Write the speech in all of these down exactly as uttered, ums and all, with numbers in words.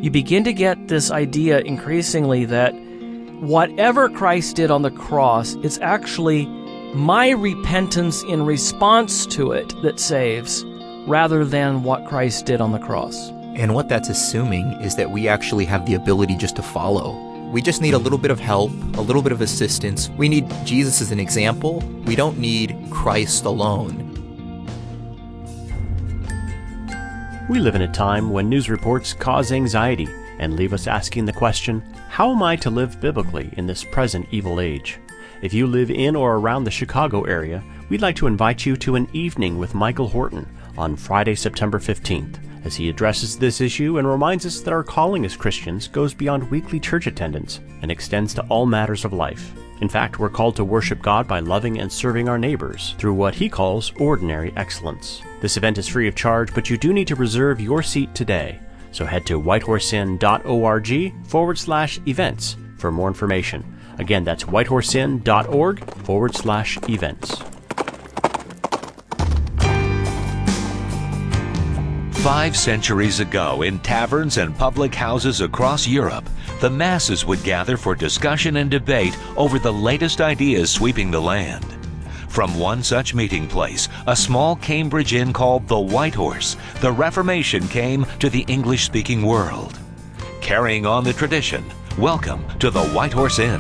you begin to get this idea increasingly that whatever Christ did on the cross, it's actually my repentance in response to it that saves, rather than what Christ did on the cross. And what that's assuming is that we actually have the ability just to follow. We just need a little bit of help, a little bit of assistance. We need Jesus as an example. We don't need Christ alone. We live in a time when news reports cause anxiety and leave us asking the question, how am I to live biblically in this present evil age? If you live in or around the Chicago area, we'd like to invite you to an evening with Michael Horton on Friday, September fifteenth, as he addresses this issue and reminds us that our calling as Christians goes beyond weekly church attendance and extends to all matters of life. In fact, we're called to worship God by loving and serving our neighbors through what he calls ordinary excellence. This event is free of charge, but you do need to reserve your seat today. So head to whitehorseinn.org forward slash events for more information. Again, that's whitehorseinn.org forward slash events. Five centuries ago, in taverns and public houses across Europe, the masses would gather for discussion and debate over the latest ideas sweeping the land. From one such meeting place, a small Cambridge inn called the White Horse, the Reformation came to the English-speaking world. Carrying on the tradition, welcome to the White Horse Inn.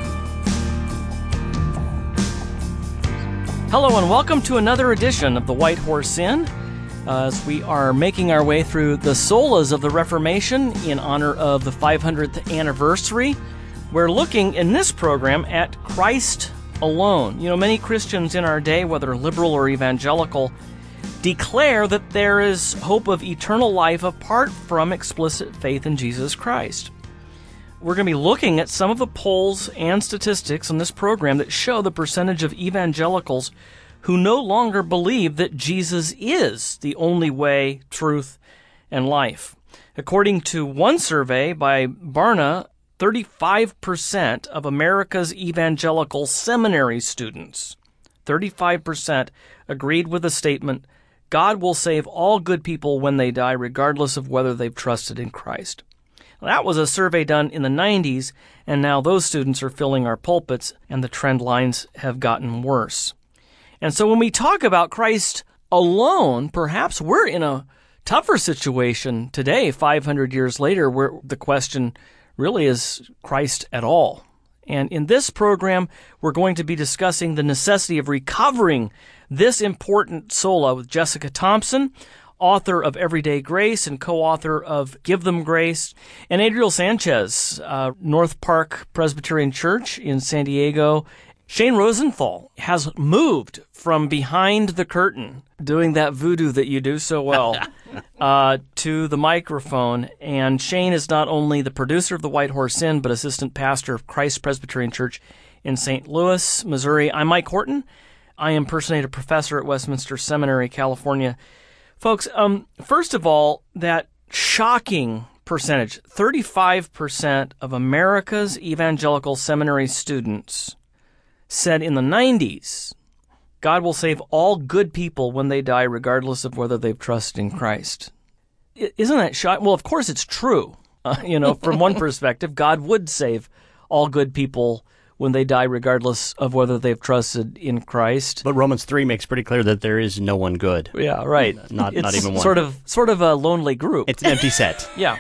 Hello and welcome to another edition of the White Horse Inn. Uh, as we are making our way through the solas of the Reformation in honor of the five hundredth anniversary, we're looking in this program at Christ alone. You know, many Christians in our day, whether liberal or evangelical, declare that there is hope of eternal life apart from explicit faith in Jesus Christ. We're going to be looking at some of the polls and statistics on this program that show the percentage of evangelicals who no longer believe that Jesus is the only way, truth, and life. According to one survey by Barna, thirty-five percent of America's evangelical seminary students, thirty-five percent agreed with the statement, God will save all good people when they die, regardless of whether they've trusted in Christ. That was a survey done in the nineties, and now those students are filling our pulpits, and the trend lines have gotten worse. And so when we talk about Christ alone, perhaps we're in a tougher situation today, five hundred years later, where the question really is Christ at all. And in this program, we're going to be discussing the necessity of recovering this important sola with Jessica Thompson, author of Everyday Grace and co-author of Give Them Grace, and Adriel Sanchez, uh, North Park Presbyterian Church in San Diego. Shane Rosenthal has moved from behind the curtain, doing that voodoo that you do so well, uh, to the microphone. And Shane is not only the producer of the White Horse Inn, but assistant pastor of Christ Presbyterian Church in Saint Louis, Missouri. I'm Mike Horton. I impersonate a professor at Westminster Seminary, California. Folks, um, first of all, that shocking percentage, thirty-five percent of America's evangelical seminary students said in the nineties, God will save all good people when they die, regardless of whether they've trusted in Christ. Isn't that shocking? Well, of course it's true. Uh, you know, from one perspective, God would save all good people when they die, regardless of whether they've trusted in Christ. But Romans three makes pretty clear that there is no one good. Yeah, right. Not, it's not even one. Sort of, sort of a lonely group. It's an empty set. Yeah.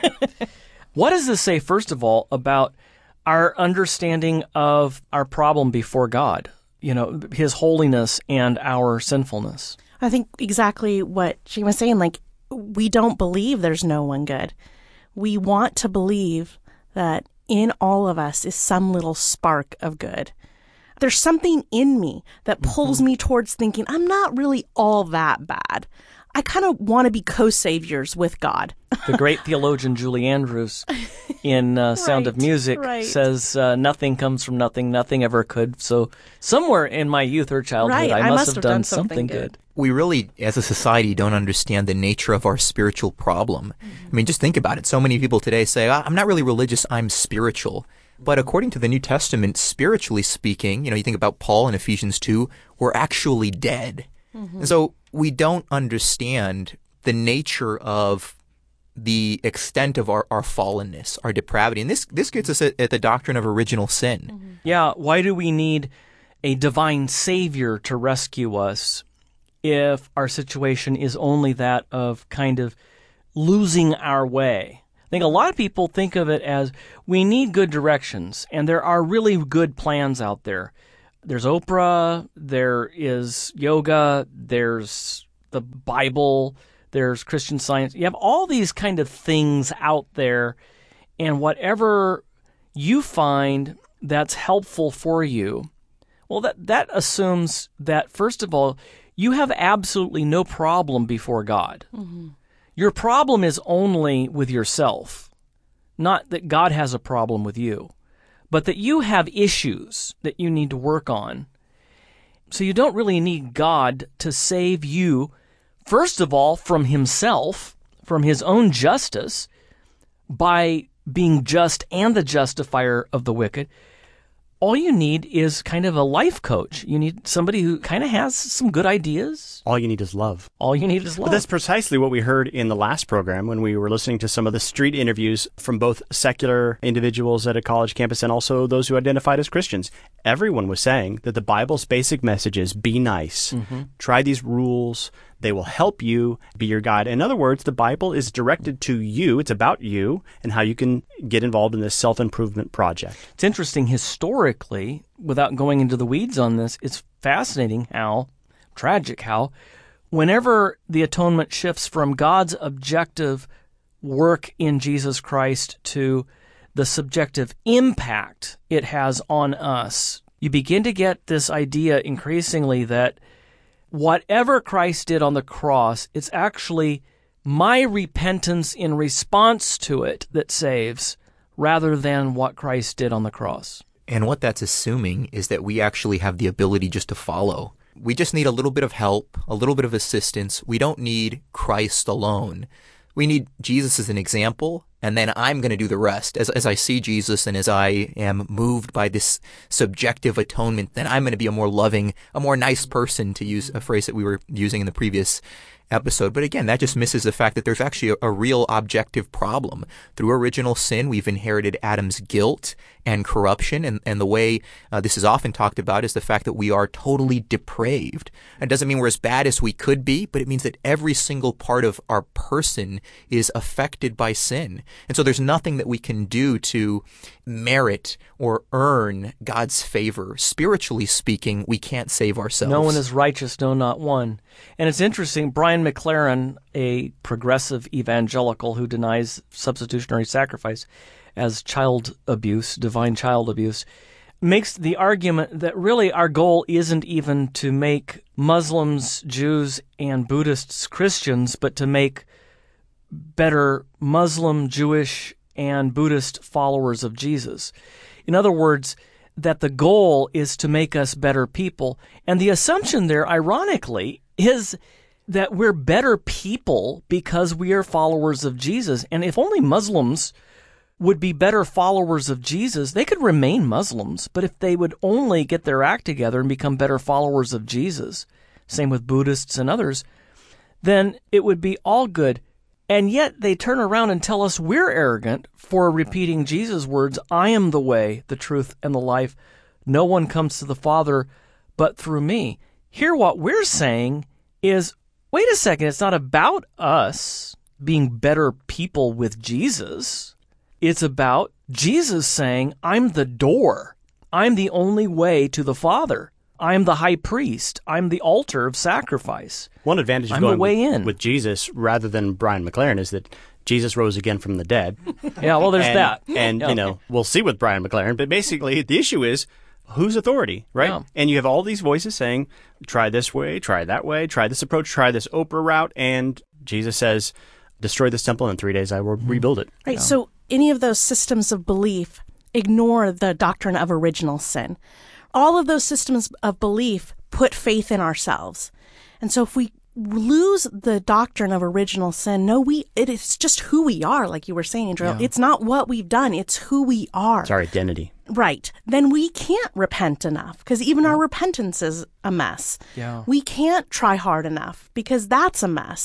What does this say, first of all, about our understanding of our problem before God, you know, his holiness and our sinfulness? I think exactly what she was saying, like, we don't believe there's no one good. We want to believe that in all of us is some little spark of good. There's something in me that pulls mm-hmm. me towards thinking, I'm not really all that bad. I kind of want to be co-saviors with God. The great theologian Julie Andrews in uh, Sound right, of Music right. says, uh, nothing comes from nothing, nothing ever could. So somewhere in my youth or childhood, right. I, I must must have, have done, done something, something good. good. We really, as a society, don't understand the nature of our spiritual problem. Mm-hmm. I mean, just think about it. So many people today say, I'm not really religious, I'm spiritual. But according to the New Testament, spiritually speaking, you know, you think about Paul in Ephesians two, we're actually dead. Mm-hmm. And so we don't understand the nature of the extent of our, our fallenness, our depravity. And this this gets us at, at the doctrine of original sin. Mm-hmm. Yeah, why do we need a divine Savior to rescue us if our situation is only that of kind of losing our way? I think a lot of people think of it as we need good directions, and there are really good plans out there. There's Oprah, there is yoga, there's the Bible, there's Christian Science. You have all these kind of things out there, and whatever you find that's helpful for you, well, that, that assumes that, first of all, you have absolutely no problem before God. Mm-hmm. Your problem is only with yourself, not that God has a problem with you, but that you have issues that you need to work on. So you don't really need God to save you, first of all, from himself, from his own justice, by being just and the justifier of the wicked. All you need is kind of a life coach. You need somebody who kind of has some good ideas. All you need is love. All you need is love. But that's precisely what we heard in the last program when we were listening to some of the street interviews from both secular individuals at a college campus and also those who identified as Christians. Everyone was saying that the Bible's basic message is be nice. Mm-hmm. Try these rules. They will help you be your guide. In other words, the Bible is directed to you. It's about you and how you can get involved in this self-improvement project. It's interesting historically, without going into the weeds on this, it's fascinating how, tragic how, whenever the atonement shifts from God's objective work in Jesus Christ to the subjective impact it has on us, you begin to get this idea increasingly that whatever Christ did on the cross, it's actually my repentance in response to it that saves, rather than what Christ did on the cross. And what that's assuming is that we actually have the ability just to follow. We just need a little bit of help, a little bit of assistance. We don't need Christ alone. We need Jesus as an example, and then I'm going to do the rest. As as I see Jesus and as I am moved by this subjective atonement, then I'm going to be a more loving, a more nice person, to use a phrase that we were using in the previous episode. But again, that just misses the fact that there's actually a, a real objective problem. Through original sin, we've inherited Adam's guilt and corruption, and, and the way uh, this is often talked about is the fact that we are totally depraved. It doesn't mean we're as bad as we could be, but it means that every single part of our person is affected by sin. And so there's nothing that we can do to merit or earn God's favor. Spiritually speaking, we can't save ourselves. No one is righteous, no, not one. And it's interesting, Brian McLaren, a progressive evangelical who denies substitutionary sacrifice as child abuse, divine child abuse, makes the argument that really our goal isn't even to make Muslims, Jews, and Buddhists Christians, but to make better Muslim, Jewish, and Buddhist followers of Jesus. In other words, that the goal is to make us better people. And the assumption there, ironically, is that we're better people because we are followers of Jesus. And if only Muslims would be better followers of Jesus, they could remain Muslims. But if they would only get their act together and become better followers of Jesus, same with Buddhists and others, then it would be all good. And yet they turn around and tell us we're arrogant for repeating Jesus' words, I am the way, the truth, and the life. No one comes to the Father but through me. Here what we're saying is, wait a second, it's not about us being better people with Jesus. It's about Jesus saying, I'm the door. I'm the only way to the Father. I'm the high priest. I'm the altar of sacrifice. One advantage of I'm going the way with, in. with Jesus rather than Brian McLaren is that Jesus rose again from the dead. Yeah, well, there's and, that. And, yeah. you know, we'll see with Brian McLaren, but basically the issue is whose authority, right? Yeah. And you have all these voices saying, try this way, try that way, try this approach, try this Oprah route, and Jesus says, destroy this temple, and in three days I will rebuild it. Right, Yeah. so any of those systems of belief ignore the doctrine of original sin. All of those systems of belief put faith in ourselves. And so if we lose the doctrine of original sin, no, we it is just who we are, like you were saying, Andrew. Yeah. It's not what we've done, it's who we are. It's our identity. Right. Then we can't repent enough because even our repentance is a mess. Yeah. We can't try hard enough because that's a mess.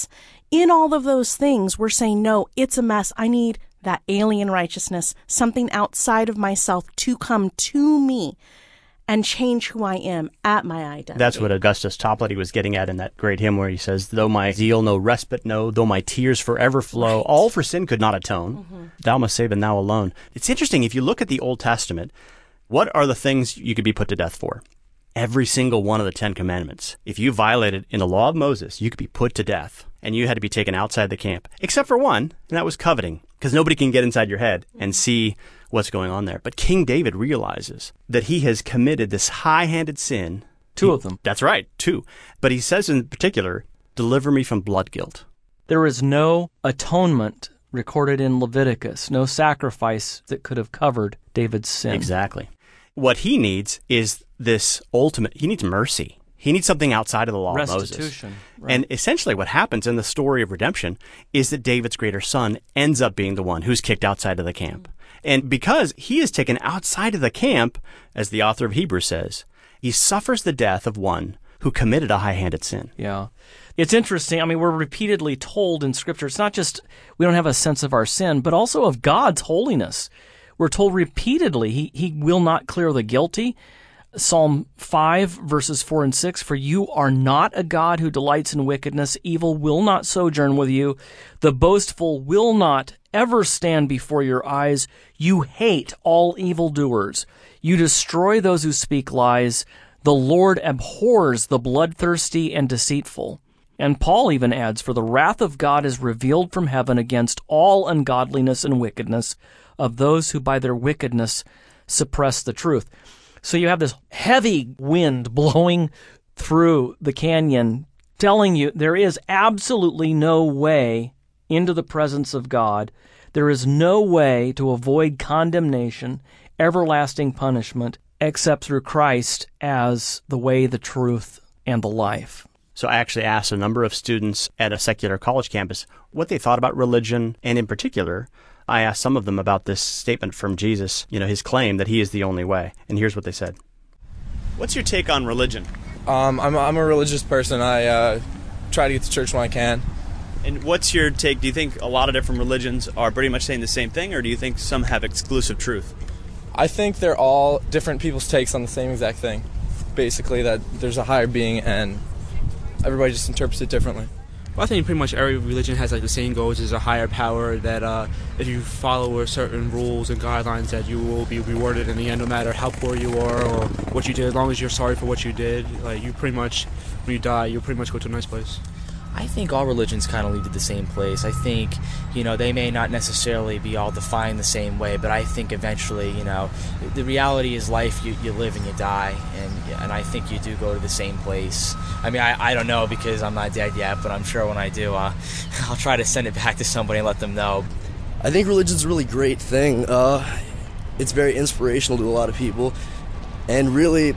In all of those things, we're saying, no, it's a mess. I need that alien righteousness, something outside of myself to come to me and change who I am at my identity. That's what Augustus Toplady was getting at in that great hymn where he says, though my zeal no respite know, though my tears forever flow, right. all for sin could not atone. Mm-hmm. Thou must save and thou alone. It's interesting, if you look at the Old Testament, what are the things you could be put to death for? Every single one of the Ten Commandments. If you violated in the law of Moses, you could be put to death, and you had to be taken outside the camp, except for one, and that was coveting, because nobody can get inside your head and see what's going on there. But King David realizes that he has committed this high-handed sin. Two he, of them. That's right, two. But he says in particular, deliver me from blood guilt. There is no atonement recorded in Leviticus, no sacrifice that could have covered David's sin. Exactly. What he needs is this ultimate, he needs mercy. He needs something outside of the law of Moses. Restitution. Right. And essentially what happens in the story of redemption is that David's greater son ends up being the one who's kicked outside of the camp. And because he is taken outside of the camp, as the author of Hebrews says, he suffers the death of one who committed a high-handed sin. Yeah. It's interesting. I mean, we're repeatedly told in Scripture, it's not just we don't have a sense of our sin, but also of God's holiness. We're told repeatedly he, he will not clear the guilty. Psalm five, verses four and six, for you are not a God who delights in wickedness. Evil will not sojourn with you. The boastful will not ever stand before your eyes. You hate all evildoers. You destroy those who speak lies. The Lord abhors the bloodthirsty and deceitful. And Paul even adds, for the wrath of God is revealed from heaven against all ungodliness and wickedness of those who by their wickedness suppress the truth. So you have this heavy wind blowing through the canyon, telling you there is absolutely no way into the presence of God. There is no way to avoid condemnation, everlasting punishment, except through Christ as the way, the truth, and the life. So I actually asked a number of students at a secular college campus what they thought about religion, and in particular, I asked some of them about this statement from Jesus, you know, his claim that he is the only way. And here's what they said. What's your take on religion? Um, I'm, I'm a religious person. I uh, try to get to church when I can. And what's your take? Do you think a lot of different religions are pretty much saying the same thing, or do you think some have exclusive truth? I think they're all different people's takes on the same exact thing. Basically, that there's a higher being and everybody just interprets it differently. Well, I think pretty much every religion has like the same goals. There's a higher power that uh, if you follow certain rules and guidelines that you will be rewarded in the end, no matter how poor you are or what you did. As long as you're sorry for what you did, like you pretty much, when you die, you'll pretty much go to a nice place. I think all religions kind of lead to the same place. I think, you know, they may not necessarily be all defined the same way, but I think eventually, you know, the reality is life, you, you live and you die, and and I think you do go to the same place. I mean, I, I don't know because I'm not dead yet, but I'm sure when I do, uh, I'll try to send it back to somebody and let them know. I think religion's a really great thing. Uh, it's very inspirational to a lot of people, and really,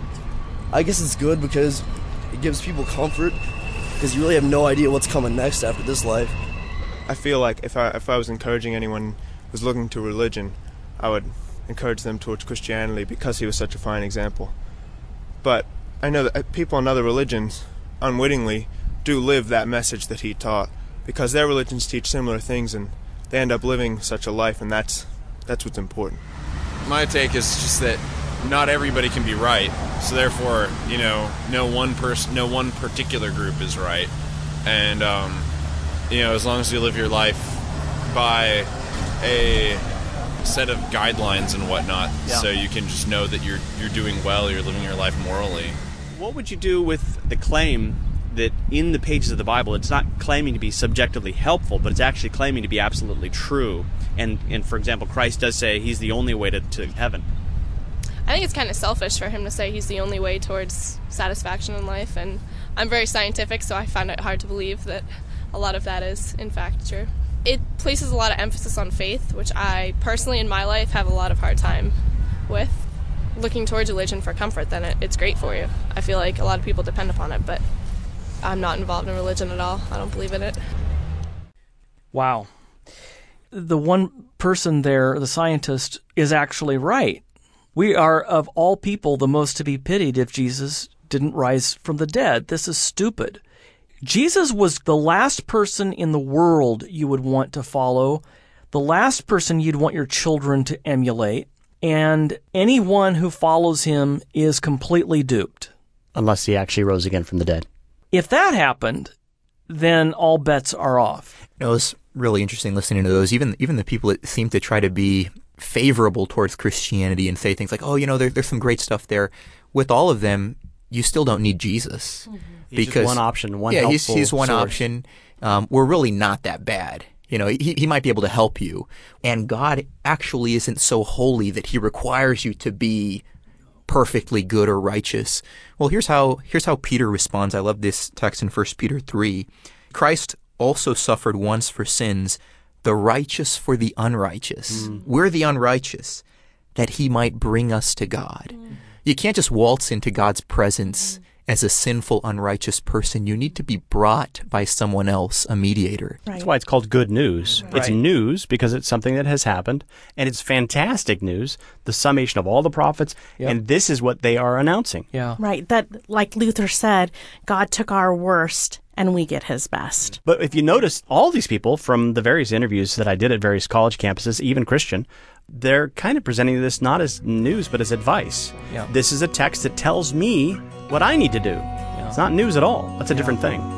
I guess it's good because it gives people comfort, because you really have no idea what's coming next after this life. I feel like if I if I was encouraging anyone who's looking to religion, I would encourage them towards Christianity because he was such a fine example. But I know that people in other religions unwittingly do live that message that he taught, because their religions teach similar things and they end up living such a life, and that's that's what's important. My take is just that not everybody can be right, so therefore, you know, no one person, no one particular group is right, and um, you know, as long as you live your life by a set of guidelines and whatnot, yeah. so you can just know that you're you're doing well, you're living your life morally. What would you do with the claim that in the pages of the Bible, it's not claiming to be subjectively helpful, but it's actually claiming to be absolutely true? And, and for example, Christ does say he's the only way to, to heaven. I think it's kind of selfish for him to say he's the only way towards satisfaction in life, and I'm very scientific, so I find it hard to believe that a lot of that is, in fact, true. It places a lot of emphasis on faith, which I personally in my life have a lot of hard time with. Looking towards religion for comfort, then it, it's great for you. I feel like a lot of people depend upon it, but I'm not involved in religion at all. I don't believe in it. Wow. The one person there, the scientist, is actually right. We are, of all people, the most to be pitied if Jesus didn't rise from the dead. This is stupid. Jesus was the last person in the world you would want to follow, the last person you'd want your children to emulate, and anyone who follows him is completely duped. Unless he actually rose again from the dead. If that happened, then all bets are off. You know, it was really interesting listening to those. Even even the people that seem to try to be favorable towards Christianity and say things like, oh, you know, there, there's some great stuff there. With all of them, you still don't need Jesus. Mm-hmm. He's because, just one option, one yeah, helpful he's, he's one source. option. Um, we're really not that bad. You know, he, he might be able to help you. And God actually isn't so holy that he requires you to be perfectly good or righteous. Well, here's how here's how Peter responds. I love this text in First Peter three. Christ also suffered once for sins, the righteous for the unrighteous. Mm. We're the unrighteous, that he might bring us to God. Mm. You can't just waltz into God's presence mm. as a sinful, unrighteous person. You need to be brought by someone else, a mediator. Right. That's why it's called good news. Right. It's news because it's something that has happened, and it's fantastic news, the summation of all the prophets, yep. and this is what they are announcing. Yeah. Right, that, like Luther said, God took our worst and we get his best. But if you notice, all these people from the various interviews that I did at various college campuses, even Christian, they're kind of presenting this not as news, but as advice. Yeah. This is a text that tells me what I need to do. Yeah. It's not news at all. That's a yeah. different thing.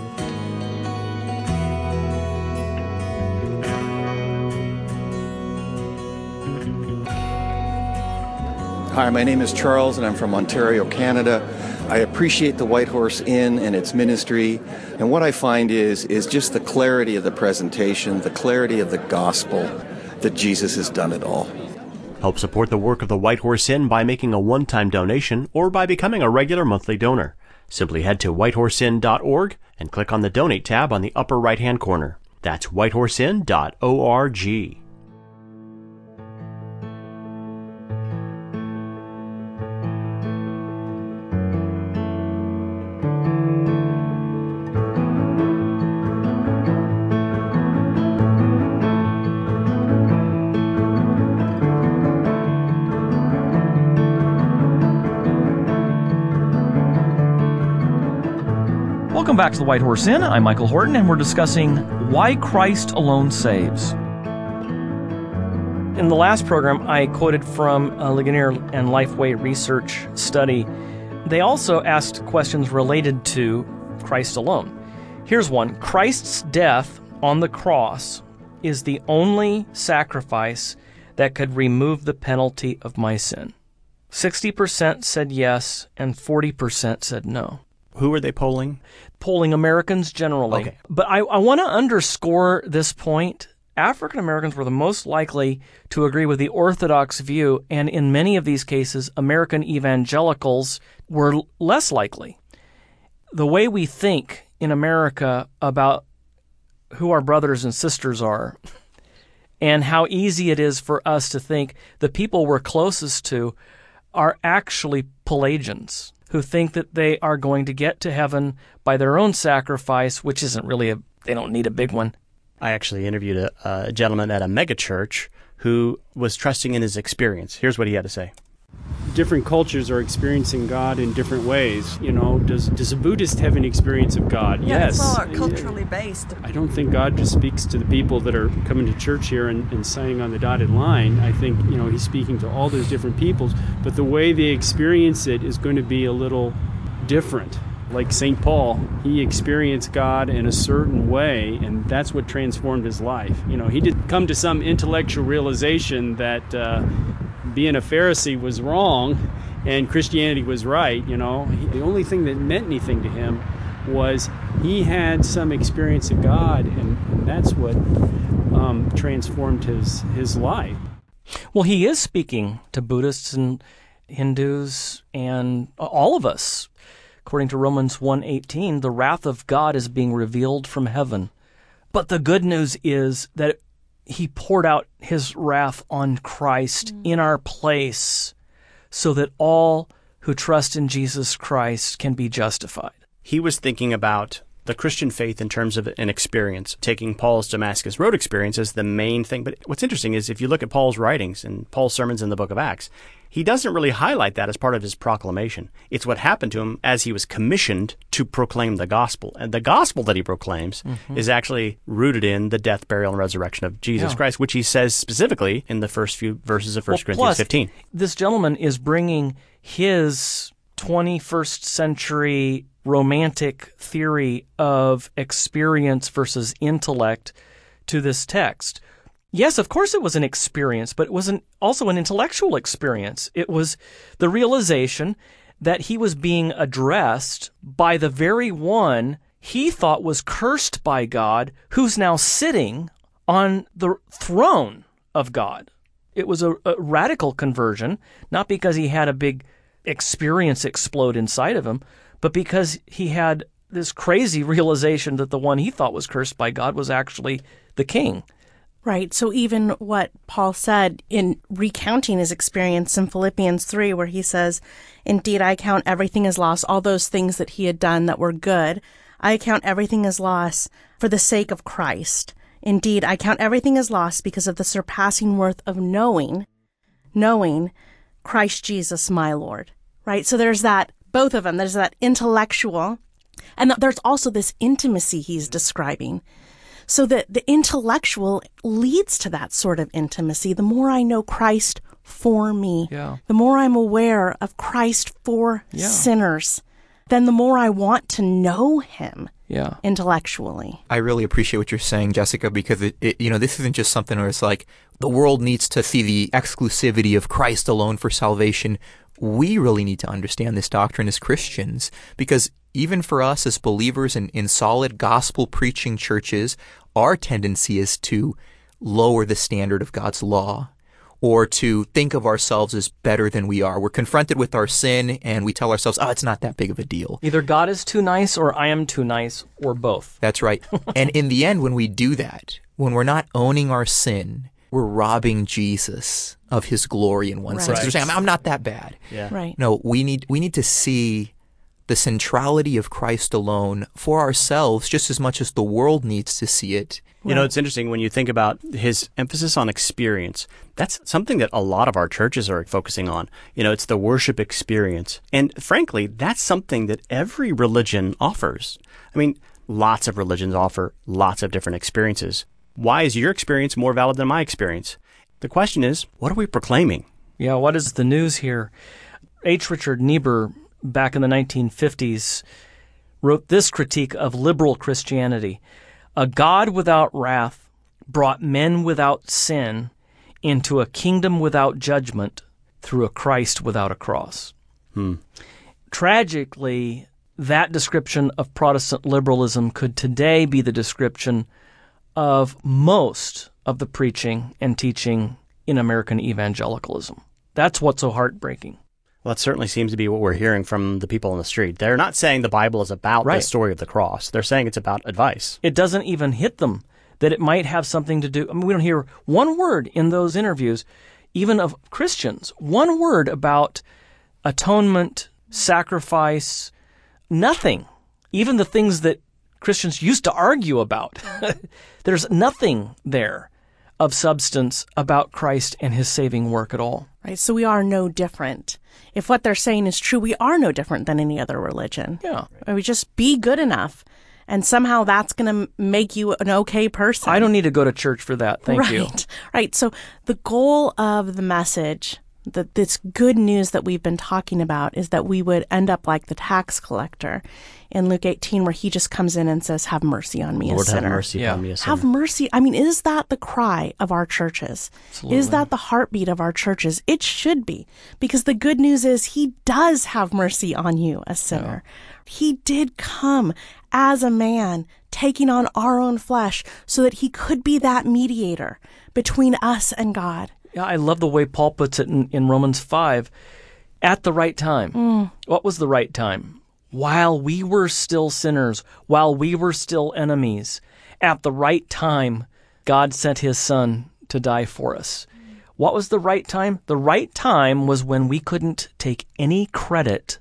Hi, my name is Charles, and I'm from Ontario, Canada. I appreciate the White Horse Inn and its ministry, and what I find is is just the clarity of the presentation, the clarity of the gospel, that Jesus has done it all. Help support the work of the White Horse Inn by making a one-time donation or by becoming a regular monthly donor. Simply head to white horse inn dot org and click on the Donate tab on the upper right-hand corner. That's white horse inn dot org. Welcome back to the White Horse Inn. I'm Michael Horton, and we're discussing Why Christ Alone Saves. In the last program, I quoted from a Ligonier and Lifeway research study. They also asked questions related to Christ alone. Here's one. Christ's death on the cross is the only sacrifice that could remove the penalty of my sin. sixty percent said yes, and forty percent said no. Who are they polling? Polling Americans generally. Okay. But I, I want to underscore this point. African Americans were the most likely to agree with the Orthodox view, and in many of these cases, American evangelicals were less likely. The way we think in America about who our brothers and sisters are and how easy it is for us to think the people we're closest to are actually Pelagians, who think that they are going to get to heaven by their own sacrifice, which isn't really a, they don't need a big one. I actually interviewed a, a gentleman at a megachurch who was trusting in his experience. Here's what he had to say. Different cultures are experiencing God in different ways. You know, does does a Buddhist have an experience of God? Yeah, yes. It's all culturally based. I don't think God just speaks to the people that are coming to church here and, and signing on the dotted line. I think, you know, he's speaking to all those different peoples, but the way they experience it is going to be a little different. Like Saint Paul, he experienced God in a certain way, and that's what transformed his life. You know, he didn't come to some intellectual realization that uh, being a Pharisee was wrong and Christianity was right. You know, he, the only thing that meant anything to him was he had some experience of God, and, and that's what um, transformed his, his life. Well, he is speaking to Buddhists and Hindus and all of us. According to Romans one eighteen, the wrath of God is being revealed from heaven. But the good news is that he poured out his wrath on Christ mm. in our place so that all who trust in Jesus Christ can be justified. He was thinking about the Christian faith in terms of an experience, taking Paul's Damascus Road experience as the main thing. But what's interesting is if you look at Paul's writings and Paul's sermons in the book of Acts, he doesn't really highlight that as part of his proclamation. It's what happened to him as he was commissioned to proclaim the gospel. And the gospel that he proclaims mm-hmm. is actually rooted in the death, burial, and resurrection of Jesus yeah. Christ, which he says specifically in the first few verses of First well, Corinthians plus, fifteen. This gentleman is bringing his twenty-first century romantic theory of experience versus intellect to this text. Yes, of course it was an experience, but it was an, also an intellectual experience. It was the realization that he was being addressed by the very one he thought was cursed by God, who's now sitting on the throne of God. It was a, a radical conversion, not because he had a big experience explode inside of him, but because he had this crazy realization that the one he thought was cursed by God was actually the king. Right. So even what Paul said in recounting his experience in Philippians three, where he says, "Indeed, I count everything as loss," all those things that he had done that were good, "I count everything as loss for the sake of Christ. Indeed, I count everything as loss because of the surpassing worth of knowing, knowing Christ Jesus, my Lord." Right. So there's that, both of them, there's that intellectual, and there's also this intimacy he's describing. So that the intellectual leads to that sort of intimacy. The more I know Christ for me, yeah. the more I'm aware of Christ for yeah. sinners, then the more I want to know him yeah. intellectually. I really appreciate what you're saying, Jessica, because it, it, you know, this isn't just something where it's like the world needs to see the exclusivity of Christ alone for salvation. We really need to understand this doctrine as Christians, because even for us as believers in, in solid gospel-preaching churches, our tendency is to lower the standard of God's law or to think of ourselves as better than we are. We're confronted with our sin and we tell ourselves, oh, it's not that big of a deal. Either God is too nice or I am too nice, or both. That's right. And in the end, when we do that, when we're not owning our sin, we're robbing Jesus of his glory in one right. sense. We're saying, I'm not that bad. Yeah. Right. No, we need we need to see the centrality of Christ alone for ourselves just as much as the world needs to see it. You know, it's interesting when you think about his emphasis on experience. That's something that a lot of our churches are focusing on. You know, it's the worship experience. And frankly, that's something that every religion offers. I mean, lots of religions offer lots of different experiences. Why is your experience more valid than my experience? The question is, what are we proclaiming? Yeah, what is the news here? H. Richard Niebuhr, back in the nineteen fifties, wrote this critique of liberal Christianity. A God without wrath brought men without sin into a kingdom without judgment through a Christ without a cross. Hmm. Tragically, that description of Protestant liberalism could today be the description of most of the preaching and teaching in American evangelicalism. That's what's so heartbreaking. Well, that certainly seems to be what we're hearing from the people on the street. They're not saying the Bible is about right. the story of the cross. They're saying it's about advice. It doesn't even hit them that it might have something to do. I mean, we don't hear one word in those interviews, even of Christians, one word about atonement, sacrifice, nothing. Even the things that Christians used to argue about. There's nothing there of substance about Christ and his saving work at all. Right, so we are no different. If what they're saying is true, we are no different than any other religion. Yeah. We just be good enough, and somehow that's going to make you an okay person. I don't need to go to church for that. Thank right. you. Right. So the goal of the message, the, this good news that we've been talking about, is that we would end up like the tax collector in Luke eighteen, where he just comes in and says, "Have mercy on me, Lord, a sinner." have mercy yeah. on me, a sinner. Have mercy. I mean, is that the cry of our churches? Absolutely. Is that the heartbeat of our churches? It should be, because the good news is he does have mercy on you, a sinner. Yeah. He did come as a man, taking on our own flesh so that he could be that mediator between us and God. Yeah, I love the way Paul puts it in, in Romans five. At the right time. Mm. What was the right time? While we were still sinners, while we were still enemies, at the right time, God sent his Son to die for us. What was the right time? The right time was when we couldn't take any credit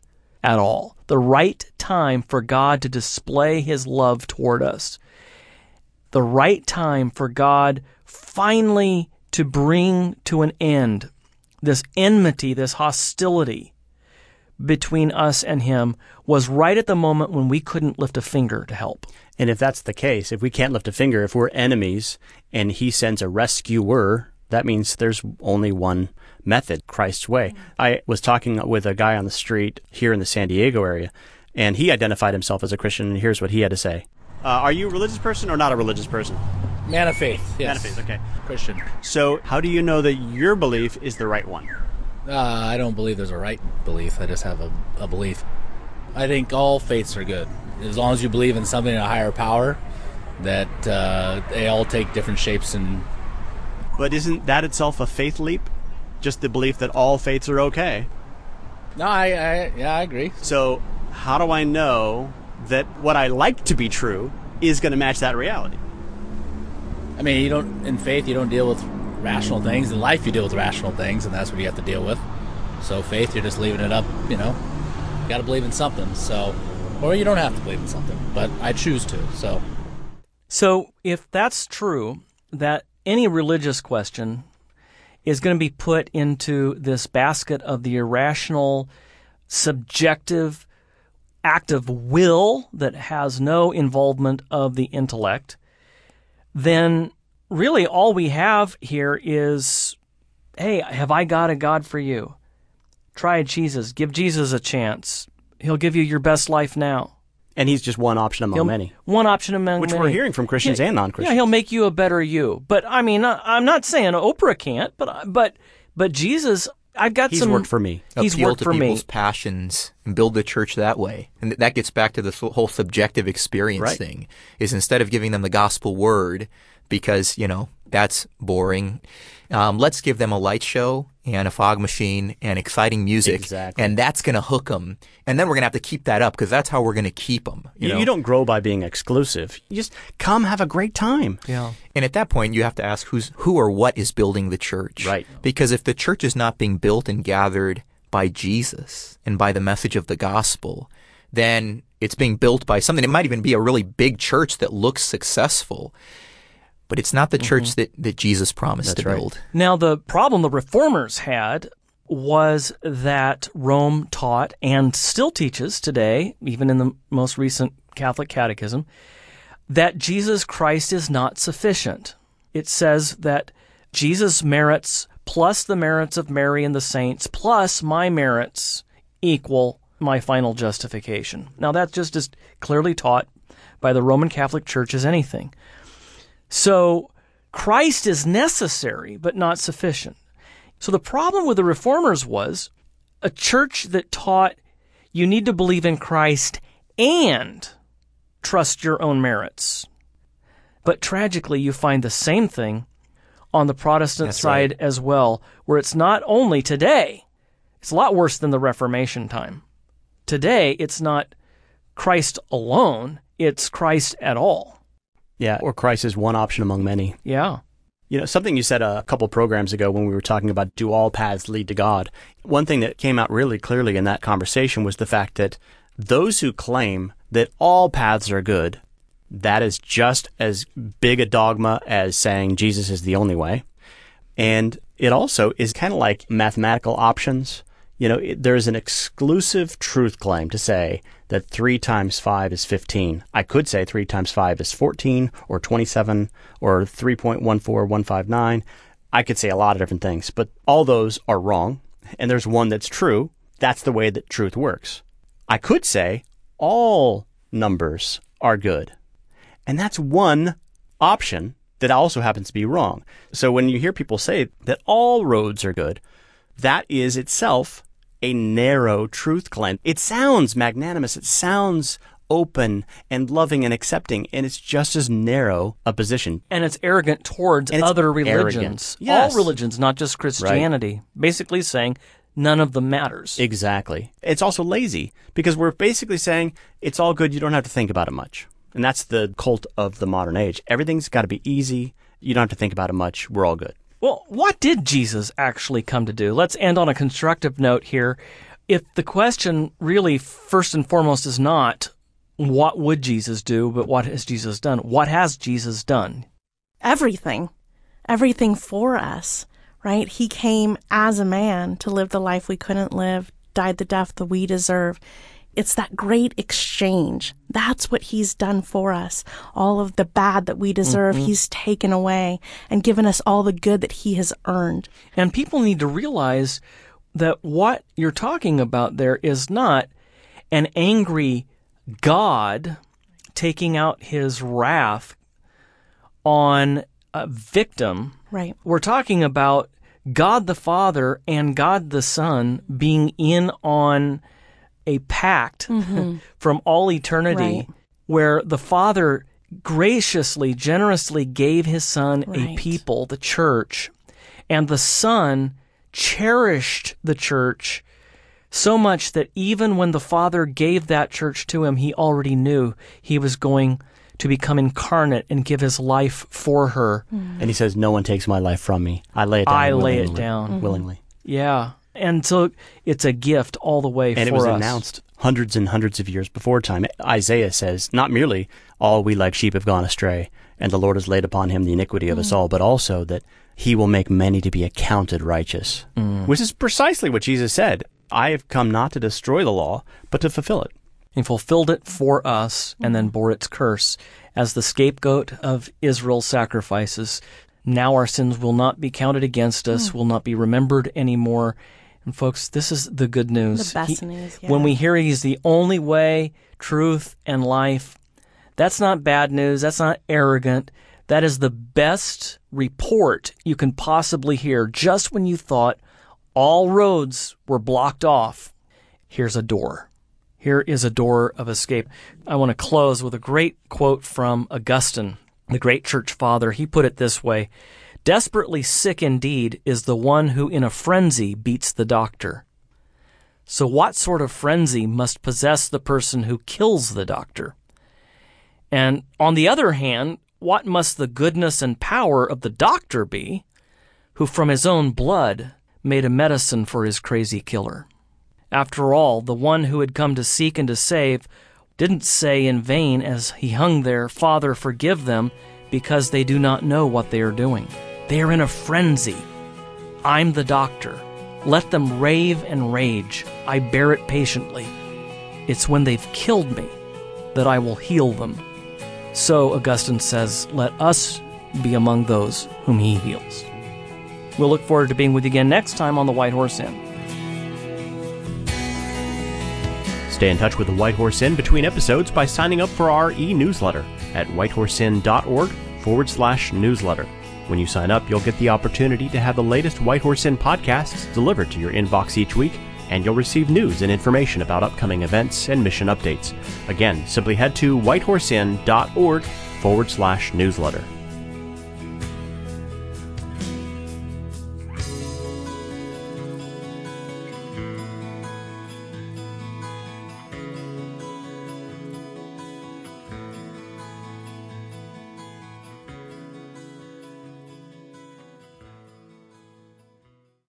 at all. The right time for God to display his love toward us. The right time for God finally to bring to an end this enmity, this hostility between us and him was right at the moment when we couldn't lift a finger to help. And if that's the case, if we can't lift a finger, if we're enemies and he sends a rescuer, that means there's only one method, Christ's way. I was talking with a guy on the street here in the San Diego area, and he identified himself as a Christian, and here's what he had to say. Uh, are you a religious person or not a religious person? Man of faith, yes. Man of faith, okay. Christian. So how do you know that your belief is the right one? Uh, I don't believe there's a right belief. I just have a, a belief. I think all faiths are good. As long as you believe in something in a higher power, that uh, they all take different shapes. And But isn't that itself a faith leap? Just the belief that all faiths are okay? No, I, I yeah, I agree. So how do I know that what I like to be true is going to match that reality? I mean, you don't in faith you don't deal with rational things. In life, you deal with rational things, and that's what you have to deal with. So faith, you're just leaving it up. You know, you got to believe in something. So, or you don't have to believe in something, but I choose to. So, so if that's true, that any religious question is going to be put into this basket of the irrational, subjective act of will that has no involvement of the intellect, then really all we have here is, hey, have I got a God for you? Try Jesus. Give Jesus a chance. He'll give you your best life now. And he's just one option among he'll, many. One option among Which many. Which we're hearing from Christians yeah, and non-Christians. Yeah, he'll make you a better you. But, I mean, I'm not saying Oprah can't, but but but Jesus, I've got he's some... He's worked for me. He's Appeal worked to for people's me. passions and build the church that way. And that gets back to this whole subjective experience right. thing, is instead of giving them the gospel word, because, you know, that's boring, um, let's give them a light show and a fog machine and exciting music. Exactly. And that's going to hook them. And then we're going to have to keep that up because that's how we're going to keep them. You, you, know? you don't grow by being exclusive. You just come have a great time. Yeah. And at that point, you have to ask who's who or what is building the church. Right. Because if the church is not being built and gathered by Jesus and by the message of the gospel, then it's being built by something. It might even be a really big church that looks successful, but it's not the mm-hmm. church that, that Jesus promised That's to right. build. Now, the problem the reformers had was that Rome taught and still teaches today, even in the most recent Catholic Catechism, that Jesus Christ is not sufficient. It says that Jesus' merits plus the merits of Mary and the saints plus my merits equal my final justification. Now, that's just as clearly taught by the Roman Catholic Church as anything. So Christ is necessary, but not sufficient. So the problem with the reformers was a church that taught you need to believe in Christ and trust your own merits. But tragically, you find the same thing on the Protestant That's side right. as well, where it's not only today, it's a lot worse than the Reformation time. Today, it's not Christ alone, it's Christ at all. Yeah, or Christ is one option among many. Yeah. You know, something you said a couple programs ago when we were talking about do all paths lead to God, one thing that came out really clearly in that conversation was the fact that those who claim that all paths are good, that is just as big a dogma as saying Jesus is the only way. And it also is kind of like mathematical options. You know, it, there's an exclusive truth claim to say that three times five is fifteen. I could say three times five is fourteen or twenty-seven or three point one four one five nine. I could say a lot of different things, but all those are wrong. And there's one that's true. That's the way that truth works. I could say all numbers are good. And that's one option that also happens to be wrong. So when you hear people say that all roads are good, that is itself a narrow truth claim. It sounds magnanimous. It sounds open and loving and accepting, and it's just as narrow a position. And it's arrogant towards it's other religions. arrogant. Yes. All religions, not just Christianity. Right. Basically saying none of them matters. Exactly. It's also lazy because we're basically saying it's all good. You don't have to think about it much. And that's the cult of the modern age. Everything's got to be easy. You don't have to think about it much. We're all good. Well, what did Jesus actually come to do? Let's end on a constructive note here. if the question really first and foremost is not what would Jesus do, but what has Jesus done? What has Jesus done? Everything. Everything for us, right? He came as a man to live the life we couldn't live, died the death that we deserve. It's that great exchange. That's what he's done for us. All of the bad that we deserve, mm-hmm. he's taken away and given us all the good that he has earned. And people need to realize that what you're talking about there is not an angry God taking out his wrath on a victim. Right. We're talking about God the Father and God the Son being in on a pact mm-hmm. from all eternity, right. where the Father graciously, generously gave his Son right. a people, the church, and the Son cherished the church so much that even when the Father gave that church to him, he already knew he was going to become incarnate and give his life for her. Mm. And he says, no one takes my life from me. I lay it down I willingly. lay it down. Mm-hmm. Willingly. Yeah. And so it's a gift all the way and for us. And it was announced hundreds and hundreds of years before time. Isaiah says, not merely, all we like sheep have gone astray, and the Lord has laid upon him the iniquity of mm. us all, but also that he will make many to be accounted righteous. Mm. Which is precisely what Jesus said. I have come not to destroy the law, but to fulfill it. He fulfilled it for us and then bore its curse. As the scapegoat of Israel's sacrifices, now our sins will not be counted against us, mm. will not be remembered anymore. And folks, this is the good news. The best he, news, yeah. When we hear he's the only way, truth, and life, that's not bad news. That's not arrogant. That is the best report you can possibly hear. Just when you thought all roads were blocked off, here's a door. Here is a door of escape. I want to close with a great quote from Augustine, the great church father. He put it this way: desperately sick indeed is the one who in a frenzy beats the doctor. So what sort of frenzy must possess the person who kills the doctor? And on the other hand, what must the goodness and power of the doctor be, who from his own blood made a medicine for his crazy killer? After all, the one who had come to seek and to save didn't say in vain as he hung there, Father, forgive them, because they do not know what they are doing. They are in a frenzy. I'm the doctor. Let them rave and rage. I bear it patiently. It's when they've killed me that I will heal them. So, Augustine says, let us be among those whom he heals. We'll look forward to being with you again next time on The White Horse Inn. Stay in touch with the White Horse Inn between episodes by signing up for our e-newsletter at whitehorseinn.org forward slash newsletter. When you sign up, you'll get the opportunity to have the latest White Horse Inn podcasts delivered to your inbox each week, and you'll receive news and information about upcoming events and mission updates. Again, simply head to whitehorseinn.org forward slash newsletter.